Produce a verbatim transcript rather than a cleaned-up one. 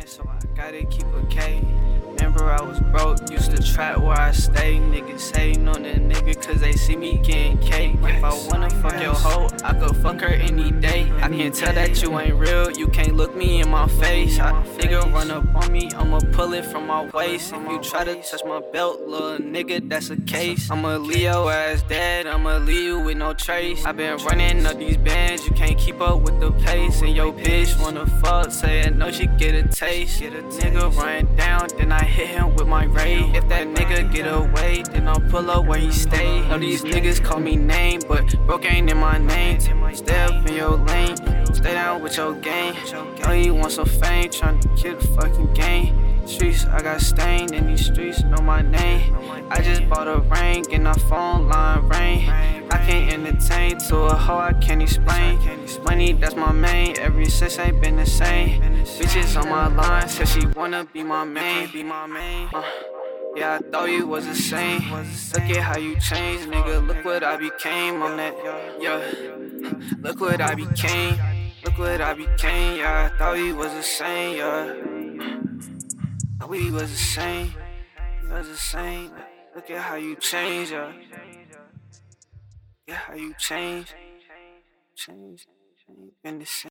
so I gotta keep a K. Remember I was broke, used to trap where I stay. Niggas hating on the nigga cause they see me getting cake. If I wanna fuck your hoe, I could fuck her any day. I can tell that you ain't real, you can't look me in my face. I, nigga run up on me, I'ma pull it from my waist. If you try to touch my belt, little nigga, that's a case. I'ma leave your ass dead, I'ma leave you with no trace. I been running up these bands, you can't keep up with the pace. And your bitch wanna fuck, saying no, she get a taste. Get a nigga run down, then I hit him with my raid. If that nigga get away, then I'll pull up where he stay. Know these niggas call me name, but broke ain't in my name. Stay up in your lane, stay down with your gang. Know you want some fame, tryna kill the fucking game. Streets, I got stained, in these streets know my name. I just bought a ring, and a phone line ring. I can't entertain to a hoe I can't explain. Money, that's my main, ever since ain't been the same. Bitches on my line, said she wanna be my main. Uh, yeah, I thought you was the same. Look at how you changed, nigga, look what I became on that. Yeah, look what I became. Look what I became, yeah, I thought you was the same, yeah. We was the same, we was the same. Look at how you change, yeah. Yeah, how you change, change, change, been the same.